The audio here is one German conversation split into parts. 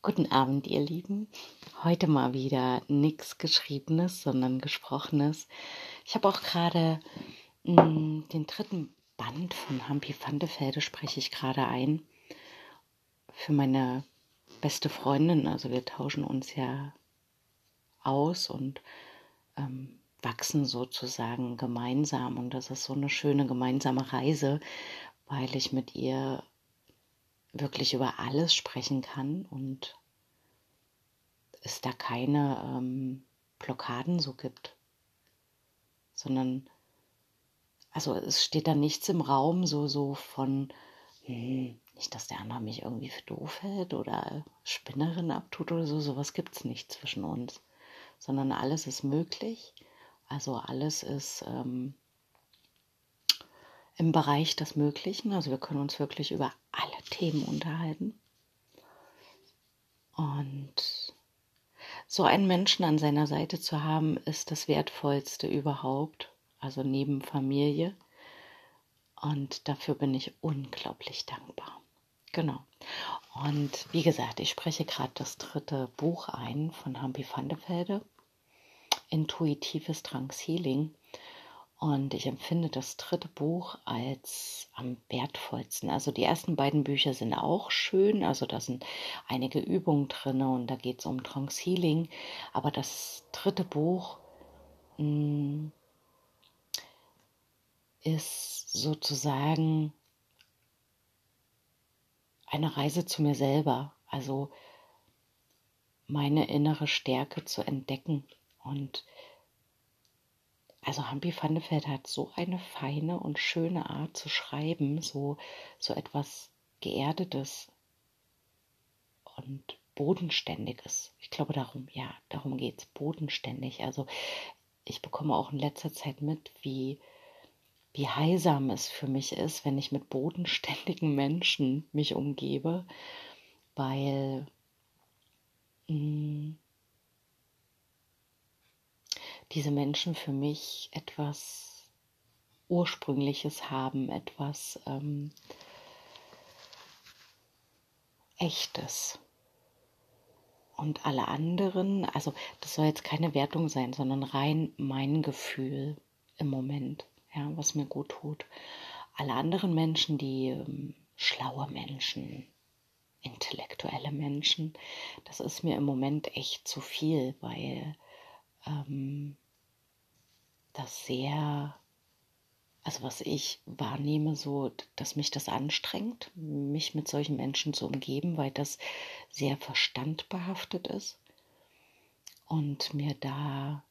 Guten Abend, ihr Lieben. Heute mal wieder nichts Geschriebenes, sondern Gesprochenes. Ich habe auch gerade den dritten Band von Hampi van de Velde spreche ich gerade ein. Für meine beste Freundin. Also wir tauschen uns ja aus und wachsen sozusagen gemeinsam. Und das ist so eine schöne gemeinsame Reise, weil ich mit ihr wirklich über alles sprechen kann und es da keine Blockaden so gibt, sondern, also es steht da nichts im Raum so von, nicht, dass der andere mich irgendwie für doof hält oder Spinnerin abtut oder so, sowas gibt es nicht zwischen uns, sondern alles ist möglich, also alles ist im Bereich des Möglichen, also wir können uns wirklich über alle Themen unterhalten und so einen Menschen an seiner Seite zu haben, ist das Wertvollste überhaupt, also neben Familie. Und dafür bin ich unglaublich dankbar. Genau. Und wie gesagt, ich spreche gerade das dritte Buch ein von Hampi van de Velde, Intuitives Trance-Healing. Und ich empfinde das dritte Buch als am wertvollsten. Also die ersten beiden Bücher sind auch schön, also da sind einige Übungen drin und da geht es um Trance-Healing. Aber das dritte Buch ist sozusagen eine Reise zu mir selber, also meine innere Stärke zu entdecken. Und also Hampi van de Velde hat so eine feine und schöne Art zu schreiben, so etwas Geerdetes und Bodenständiges. Ich glaube darum geht es, bodenständig. Also ich bekomme auch in letzter Zeit mit, wie heilsam es für mich ist, wenn ich mit bodenständigen Menschen mich umgebe, weil diese Menschen für mich etwas Ursprüngliches haben, etwas Echtes. Und alle anderen, also das soll jetzt keine Wertung sein, sondern rein mein Gefühl im Moment, ja, was mir gut tut. Alle anderen Menschen, die schlaue Menschen, intellektuelle Menschen, das ist mir im Moment echt zu viel, weil das sehr, also was ich wahrnehme, so, dass mich das anstrengt, mich mit solchen Menschen zu umgeben, weil das sehr verstandbehaftet ist und mir da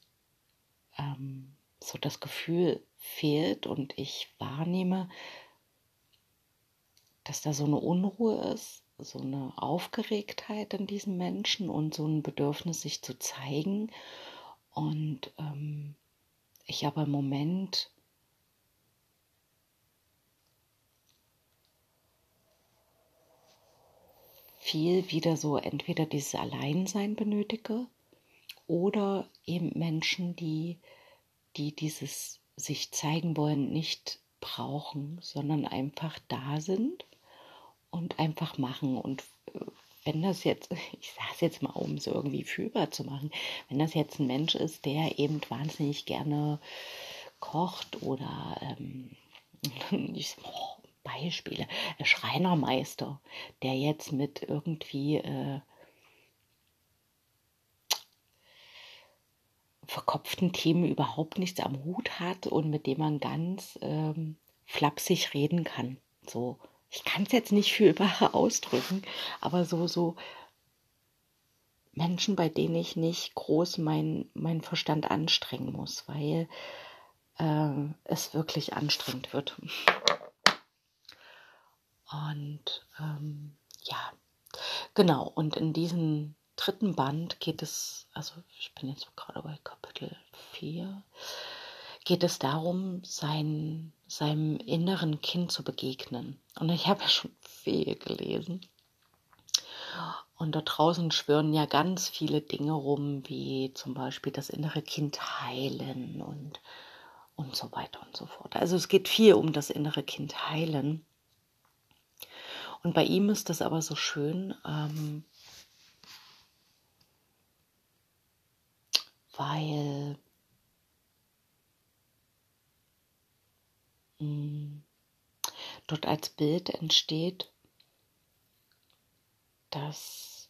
so das Gefühl fehlt und ich wahrnehme, dass da so eine Unruhe ist, so eine Aufgeregtheit in diesen Menschen und so ein Bedürfnis, sich zu zeigen. Und ich aber im Moment viel wieder so entweder dieses Alleinsein benötige oder eben Menschen, die dieses sich zeigen wollen, nicht brauchen, sondern einfach da sind und einfach machen. Und wenn das jetzt, ich sage es jetzt mal, um es irgendwie fühlbar zu machen, wenn das jetzt ein Mensch ist, der eben wahnsinnig gerne kocht oder Beispiele, Schreinermeister, der jetzt mit irgendwie verkopften Themen überhaupt nichts am Hut hat und mit dem man ganz flapsig reden kann. So, ich kann es jetzt nicht fühlbar ausdrücken, aber so Menschen, bei denen ich nicht groß mein Verstand anstrengen muss, weil es wirklich anstrengend wird. Und ja, genau. Und in diesem dritten Band geht es, also ich bin jetzt gerade bei Kapitel 4, geht es darum, seinem inneren Kind zu begegnen. Und ich habe ja schon viel gelesen. Und da draußen schwirren ja ganz viele Dinge rum, wie zum Beispiel das innere Kind heilen und so weiter und so fort. Also es geht viel um das innere Kind heilen. Und bei ihm ist das aber so schön, weil dort als Bild entsteht, dass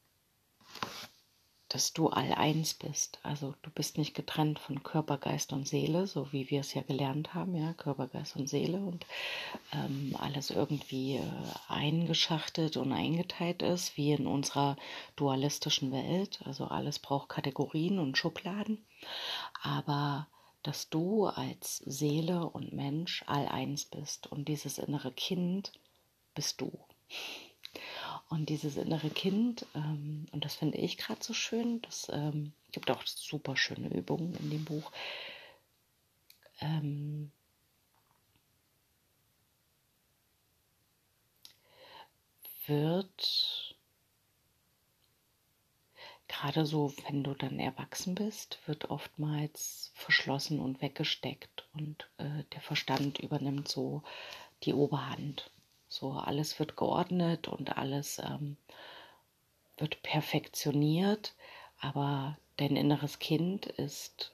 du all-eins bist. Also du bist nicht getrennt von Körper, Geist und Seele, so wie wir es ja gelernt haben, ja, Körper, Geist und Seele und alles irgendwie eingeschachtelt und eingeteilt ist, wie in unserer dualistischen Welt. Also alles braucht Kategorien und Schubladen, aber dass du als Seele und Mensch all-eins bist und dieses innere Kind bist du. Und dieses innere Kind, und das finde ich gerade so schön, das gibt auch super schöne Übungen in dem Buch, wird gerade so, wenn du dann erwachsen bist, wird oftmals verschlossen und weggesteckt und der Verstand übernimmt so die Oberhand. So alles wird geordnet und alles wird perfektioniert, aber dein inneres Kind ist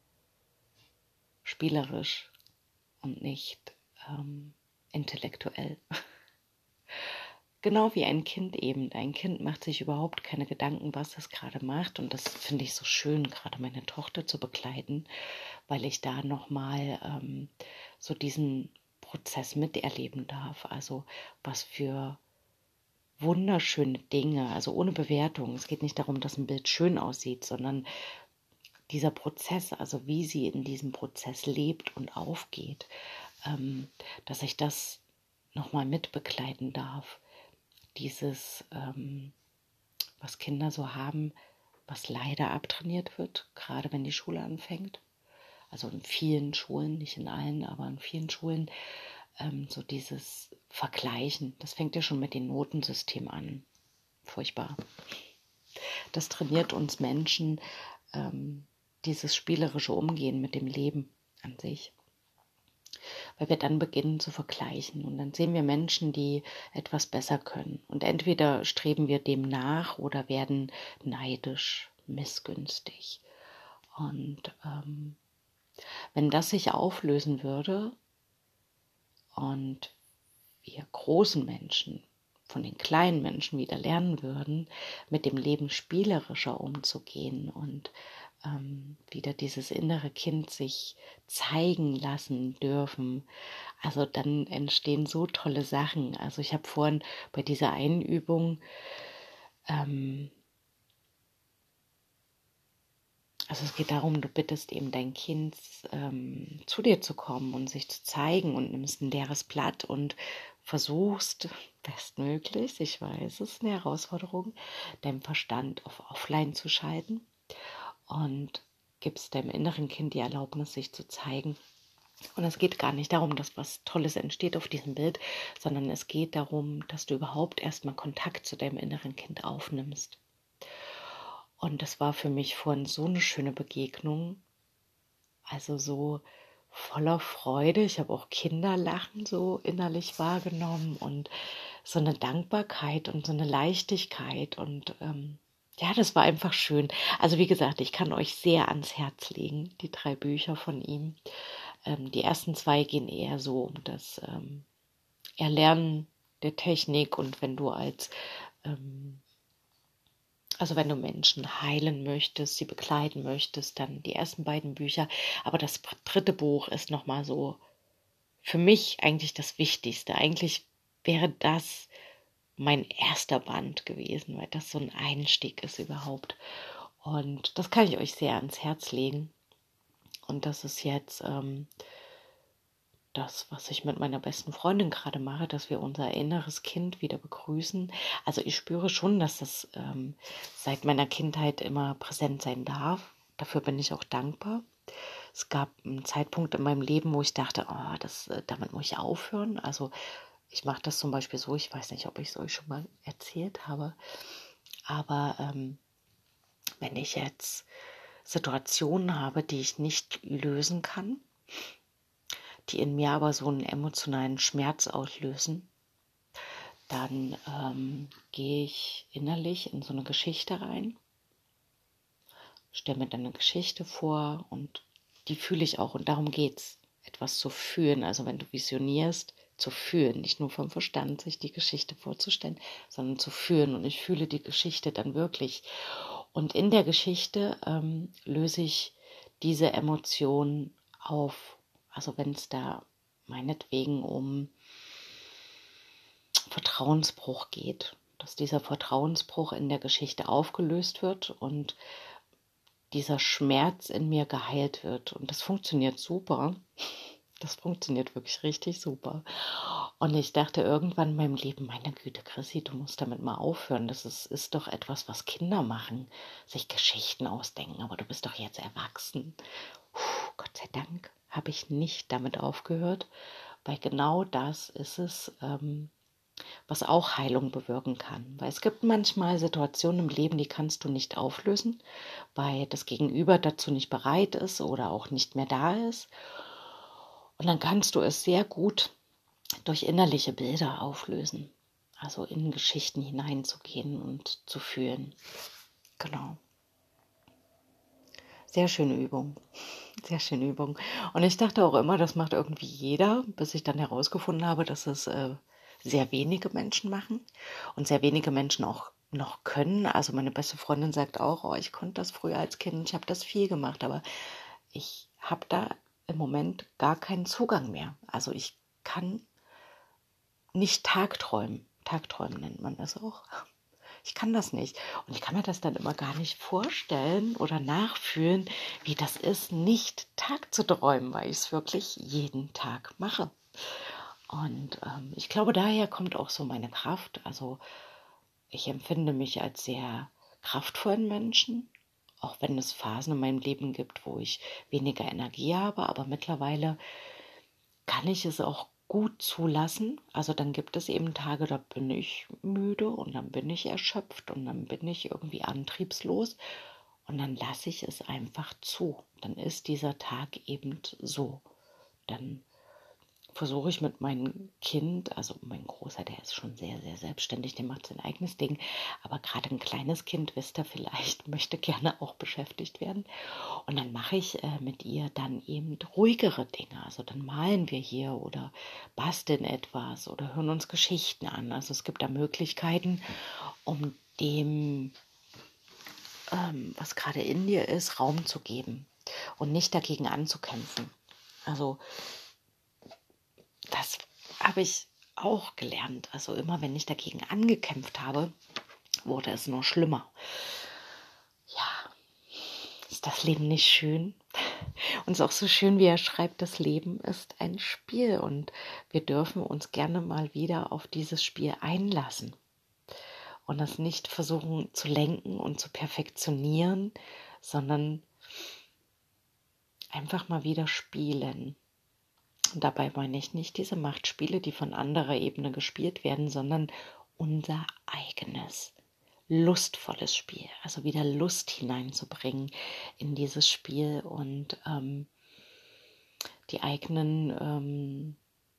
spielerisch und nicht intellektuell. Genau wie ein Kind eben. Ein Kind macht sich überhaupt keine Gedanken, was es gerade macht. Und das finde ich so schön, gerade meine Tochter zu begleiten, weil ich da nochmal so diesen Prozess miterleben darf. Also was für wunderschöne Dinge, also ohne Bewertung. Es geht nicht darum, dass ein Bild schön aussieht, sondern dieser Prozess, also wie sie in diesem Prozess lebt und aufgeht, dass ich das nochmal mitbegleiten darf. Dieses, was Kinder so haben, was leider abtrainiert wird, gerade wenn die Schule anfängt. Also in vielen Schulen, nicht in allen, aber in vielen Schulen, so dieses Vergleichen. Das fängt ja schon mit dem Notensystem an. Furchtbar. Das trainiert uns Menschen, dieses spielerische Umgehen mit dem Leben an sich. Weil wir dann beginnen zu vergleichen und dann sehen wir Menschen, die etwas besser können. Und entweder streben wir dem nach oder werden neidisch, missgünstig. Und wenn das sich auflösen würde und wir großen Menschen von den kleinen Menschen wieder lernen würden, mit dem Leben spielerischer umzugehen und wieder dieses innere Kind sich zeigen lassen dürfen. Also dann entstehen so tolle Sachen. Also ich habe vorhin bei dieser einen Übung, also es geht darum, du bittest eben dein Kind zu dir zu kommen und sich zu zeigen und nimmst ein leeres Blatt und versuchst bestmöglich, ich weiß, es ist eine Herausforderung, deinen Verstand auf Offline zu schalten und gibst deinem inneren Kind die Erlaubnis, sich zu zeigen. Und es geht gar nicht darum, dass was Tolles entsteht auf diesem Bild, sondern es geht darum, dass du überhaupt erstmal Kontakt zu deinem inneren Kind aufnimmst. Und das war für mich vorhin so eine schöne Begegnung, also so voller Freude. Ich habe auch Kinderlachen so innerlich wahrgenommen und so eine Dankbarkeit und so eine Leichtigkeit und ja, das war einfach schön. Also wie gesagt, ich kann euch sehr ans Herz legen, die 3 Bücher von ihm. Die ersten 2 gehen eher so um das Erlernen der Technik und wenn du also wenn du Menschen heilen möchtest, sie begleiten möchtest, dann die ersten beiden Bücher. Aber das 3. Buch ist nochmal so für mich eigentlich das Wichtigste. Eigentlich wäre das mein erster Band gewesen, weil das so ein Einstieg ist überhaupt. Und das kann ich euch sehr ans Herz legen. Und das ist jetzt das, was ich mit meiner besten Freundin gerade mache, dass wir unser inneres Kind wieder begrüßen. Also ich spüre schon, dass das seit meiner Kindheit immer präsent sein darf. Dafür bin ich auch dankbar. Es gab einen Zeitpunkt in meinem Leben, wo ich dachte, oh, damit muss ich aufhören. Also ich mache das zum Beispiel so, ich weiß nicht, ob ich es euch schon mal erzählt habe, aber wenn ich jetzt Situationen habe, die ich nicht lösen kann, die in mir aber so einen emotionalen Schmerz auslösen, dann gehe ich innerlich in so eine Geschichte rein, stelle mir dann eine Geschichte vor und die fühle ich auch und darum geht's, etwas zu fühlen. Also wenn du visionierst, zu fühlen, nicht nur vom Verstand, sich die Geschichte vorzustellen, sondern zu fühlen. Und ich fühle die Geschichte dann wirklich. Und in der Geschichte löse ich diese Emotionen auf. Also wenn es da meinetwegen um Vertrauensbruch geht, dass dieser Vertrauensbruch in der Geschichte aufgelöst wird und dieser Schmerz in mir geheilt wird. Und das funktioniert super. Das funktioniert wirklich richtig super. Und ich dachte irgendwann in meinem Leben, meine Güte, Chrissy, du musst damit mal aufhören. Das ist doch etwas, was Kinder machen, sich Geschichten ausdenken. Aber du bist doch jetzt erwachsen. Gott sei Dank habe ich nicht damit aufgehört, weil genau das ist es, was auch Heilung bewirken kann. Weil es gibt manchmal Situationen im Leben, die kannst du nicht auflösen, weil das Gegenüber dazu nicht bereit ist oder auch nicht mehr da ist. Und dann kannst du es sehr gut durch innerliche Bilder auflösen. Also in Geschichten hineinzugehen und zu fühlen. Genau. Sehr schöne Übung. Sehr schöne Übung. Und ich dachte auch immer, das macht irgendwie jeder, bis ich dann herausgefunden habe, dass es sehr wenige Menschen machen und sehr wenige Menschen auch noch können. Also meine beste Freundin sagt auch, oh, ich konnte das früher als Kind, ich habe das viel gemacht, aber ich habe da im Moment gar keinen Zugang mehr. Also ich kann nicht Tagträumen. Tagträumen nennt man das auch. Ich kann das nicht. Und ich kann mir das dann immer gar nicht vorstellen oder nachfühlen, wie das ist, nicht Tag zu träumen, weil ich es wirklich jeden Tag mache. Und ich glaube, daher kommt auch so meine Kraft. Also ich empfinde mich als sehr kraftvollen Menschen, auch wenn es Phasen in meinem Leben gibt, wo ich weniger Energie habe, aber mittlerweile kann ich es auch gut zulassen. Also dann gibt es eben Tage, da bin ich müde und dann bin ich erschöpft und dann bin ich irgendwie antriebslos und dann lasse ich es einfach zu. Dann ist dieser Tag eben so. Dann versuche ich mit meinem Kind, also mein Großer, der ist schon sehr, sehr selbstständig, der macht sein eigenes Ding, aber gerade ein kleines Kind, wisst ihr vielleicht, möchte gerne auch beschäftigt werden. Und dann mache ich mit ihr dann eben ruhigere Dinge. Also dann malen wir hier oder basteln etwas oder hören uns Geschichten an. Also es gibt da Möglichkeiten, um dem, was gerade in dir ist, Raum zu geben und nicht dagegen anzukämpfen. Also das habe ich auch gelernt. Also immer, wenn ich dagegen angekämpft habe, wurde es nur schlimmer. Ja, ist das Leben nicht schön? Und es ist auch so schön, wie er schreibt, das Leben ist ein Spiel und wir dürfen uns gerne mal wieder auf dieses Spiel einlassen und das nicht versuchen zu lenken und zu perfektionieren, sondern einfach mal wieder spielen. Und dabei meine ich nicht diese Machtspiele, die von anderer Ebene gespielt werden, sondern unser eigenes, lustvolles Spiel. Also wieder Lust hineinzubringen in dieses Spiel und die eigenen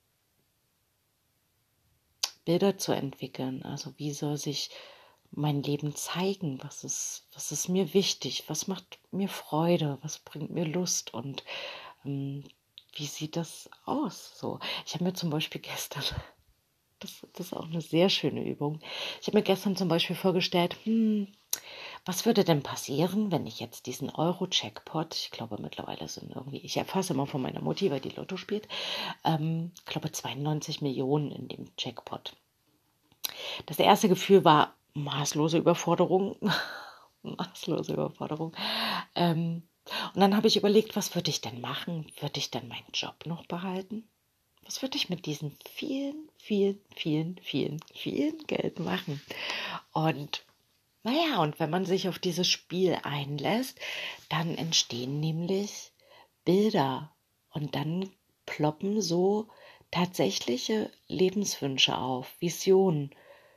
Bilder zu entwickeln. Also wie soll sich mein Leben zeigen? Was ist mir wichtig? Was macht mir Freude? Was bringt mir Lust? Und wie sieht das aus? So, ich habe mir zum Beispiel gestern, das ist auch eine sehr schöne Übung, ich habe mir gestern zum Beispiel vorgestellt, was würde denn passieren, wenn ich jetzt diesen Euro-Jackpot, ich glaube mittlerweile sind irgendwie, ich erfasse immer von meiner Mutti, weil die Lotto spielt, ich glaube 92 Millionen in dem Jackpot. Das erste Gefühl war maßlose Überforderung. Maßlose Überforderung. Und dann habe ich überlegt, was würde ich denn machen? Würde ich dann meinen Job noch behalten? Was würde ich mit diesem vielen Geld machen? Und naja, und wenn man sich auf dieses Spiel einlässt, dann entstehen nämlich Bilder und dann ploppen so tatsächliche Lebenswünsche auf, Visionen,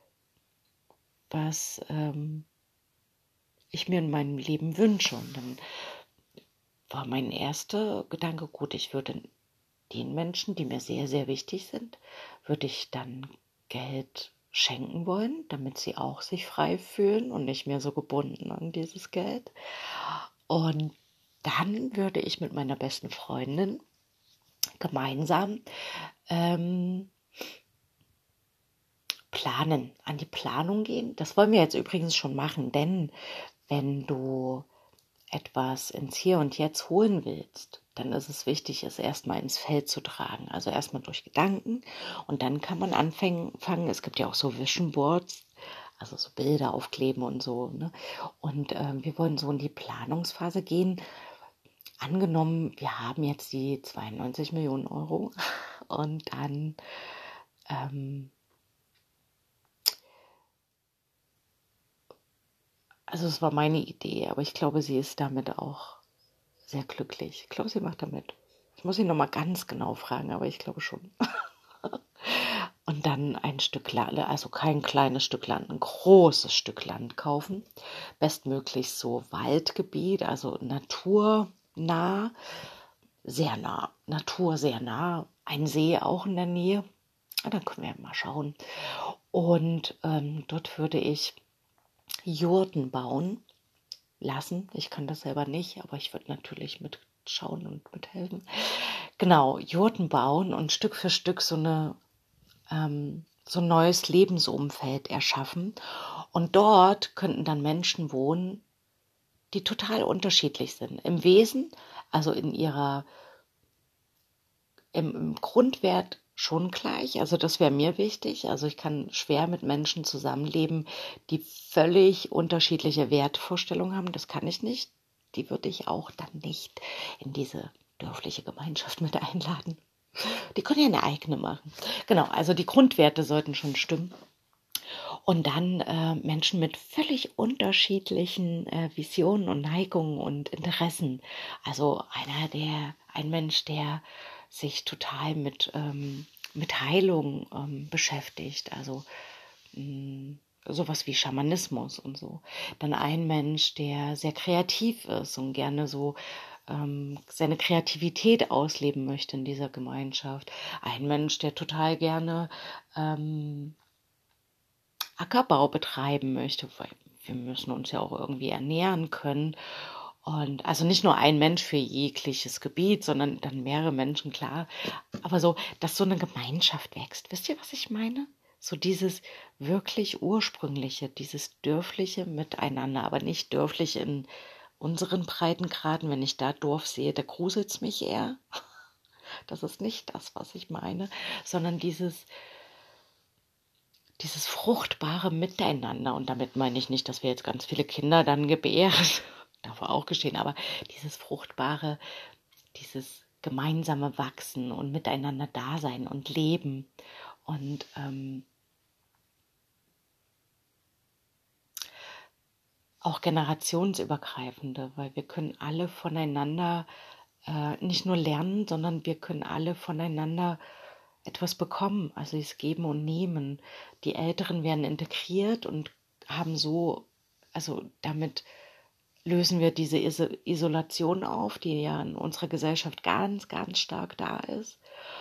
was ich mir in meinem Leben wünsche. Und dann war mein erster Gedanke, gut, ich würde den Menschen, die mir sehr, sehr wichtig sind, würde ich dann Geld schenken wollen, damit sie auch sich frei fühlen und nicht mehr so gebunden an dieses Geld. Und dann würde ich mit meiner besten Freundin gemeinsam planen, an die Planung gehen. Das wollen wir jetzt übrigens schon machen, denn wenn du etwas ins Hier und Jetzt holen willst, dann ist es wichtig, es erstmal ins Feld zu tragen. Also erstmal durch Gedanken und dann kann man anfangen. Es gibt ja auch so Vision Boards, also so Bilder aufkleben und so. Ne? Und wir wollen so in die Planungsphase gehen. Angenommen, wir haben jetzt die 92 Millionen Euro und dann also es war meine Idee, aber ich glaube, sie ist damit auch sehr glücklich. Ich glaube, sie macht damit. Ich muss sie nochmal ganz genau fragen, aber ich glaube schon. Und dann ein Stück Land, also kein kleines Stück Land, ein großes Stück Land kaufen. Bestmöglichst so Waldgebiet, also naturnah, sehr nah, Natur sehr nah, ein See auch in der Nähe. Dann können wir mal schauen. Und dort würde ich Jurten bauen lassen. Ich kann das selber nicht, aber ich würde natürlich mitschauen und mithelfen. Genau, Jurten bauen und Stück für Stück so ein neues Lebensumfeld erschaffen. Und dort könnten dann Menschen wohnen, die total unterschiedlich sind. Im Wesen, also im Grundwert schon gleich. Also das wäre mir wichtig. Also ich kann schwer mit Menschen zusammenleben, die völlig unterschiedliche Wertvorstellungen haben. Das kann ich nicht. Die würde ich auch dann nicht in diese dörfliche Gemeinschaft mit einladen. Die können ja eine eigene machen. Genau, also die Grundwerte sollten schon stimmen. Und dann Menschen mit völlig unterschiedlichen Visionen und Neigungen und Interessen. Also ein Mensch, der sich total mit Heilung beschäftigt, also sowas wie Schamanismus und so. Dann ein Mensch, der sehr kreativ ist und gerne so seine Kreativität ausleben möchte in dieser Gemeinschaft. Ein Mensch, der total gerne Ackerbau betreiben möchte, weil wir müssen uns ja auch irgendwie ernähren können. Und also nicht nur ein Mensch für jegliches Gebiet, sondern dann mehrere Menschen, klar. Aber so, dass so eine Gemeinschaft wächst. Wisst ihr, was ich meine? So dieses wirklich ursprüngliche, dieses dörfliche Miteinander, aber nicht dörflich in unseren Breitengraden. Wenn ich da Dorf sehe, da gruselt es mich eher. Das ist nicht das, was ich meine, sondern dieses fruchtbare Miteinander. Und damit meine ich nicht, dass wir jetzt ganz viele Kinder dann gebären. Darf auch geschehen, aber dieses fruchtbare, dieses gemeinsame Wachsen und miteinander da sein und leben. Und auch generationsübergreifende, weil wir können alle voneinander nicht nur lernen, sondern wir können alle voneinander etwas bekommen, also es Geben und Nehmen. Die Älteren werden integriert und haben so, also damit lösen wir diese Isolation auf, die ja in unserer Gesellschaft ganz, ganz stark da ist.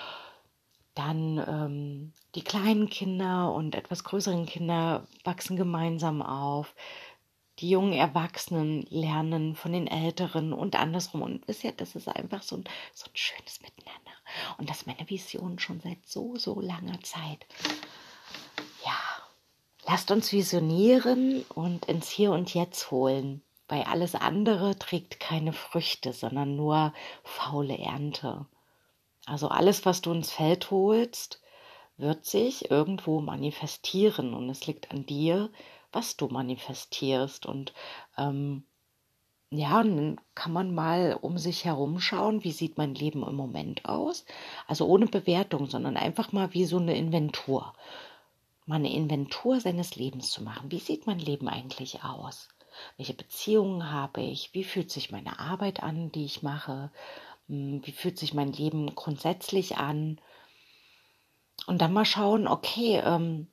Dann die kleinen Kinder und etwas größeren Kinder wachsen gemeinsam auf. Die jungen Erwachsenen lernen von den Älteren und andersrum. Und wisst ihr, das ist einfach so ein schönes Miteinander. Und das ist meine Vision schon seit so, so langer Zeit. Ja, lasst uns visionieren und ins Hier und Jetzt holen. Weil alles andere trägt keine Früchte, sondern nur faule Ernte. Also alles, was du ins Feld holst, wird sich irgendwo manifestieren. Und es liegt an dir, was du manifestierst. Und ja, und dann kann man mal um sich herum schauen, wie sieht mein Leben im Moment aus. Also ohne Bewertung, sondern einfach mal wie so eine Inventur. Mal eine Inventur seines Lebens zu machen. Wie sieht mein Leben eigentlich aus? Welche Beziehungen habe ich? Wie fühlt sich meine Arbeit an, die ich mache? Wie fühlt sich mein Leben grundsätzlich an? Und dann mal schauen, okay,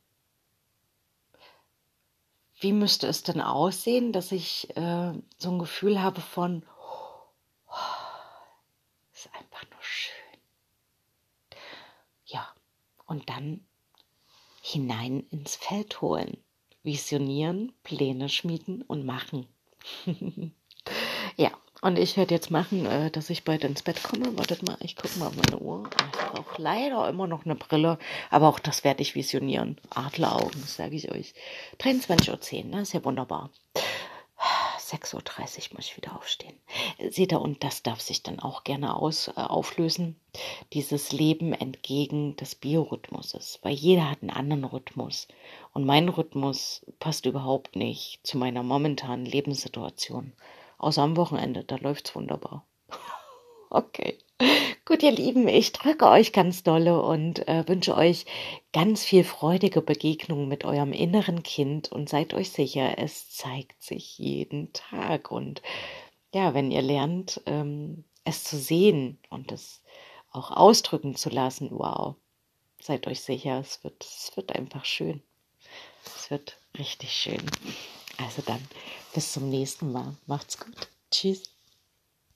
wie müsste es denn aussehen, dass ich so ein Gefühl habe von, oh, ist einfach nur schön. Ja, und dann hinein ins Feld holen, visionieren, Pläne schmieden und machen. Ja, Und ich werde jetzt machen, dass ich bald ins Bett komme. Wartet mal, ich gucke mal auf meine Uhr. Ich brauche leider immer noch eine Brille, aber auch das werde ich visionieren. Adleraugen, sage ich euch. 23:10 Uhr, ne? Ist ja wunderbar. 6:30 Uhr muss ich wieder aufstehen. Seht ihr, und das darf sich dann auch gerne auflösen. Dieses Leben entgegen des Biorhythmuses. Weil jeder hat einen anderen Rhythmus. Und mein Rhythmus passt überhaupt nicht zu meiner momentanen Lebenssituation. Außer am Wochenende, da läuft's wunderbar. Okay. Gut, ihr Lieben, ich drücke euch ganz dolle und wünsche euch ganz viel freudige Begegnungen mit eurem inneren Kind und seid euch sicher, es zeigt sich jeden Tag. Und ja, wenn ihr lernt, es zu sehen und es auch ausdrücken zu lassen, wow, seid euch sicher, es wird einfach schön. Es wird richtig schön. Also dann, bis zum nächsten Mal. Macht's gut. Tschüss.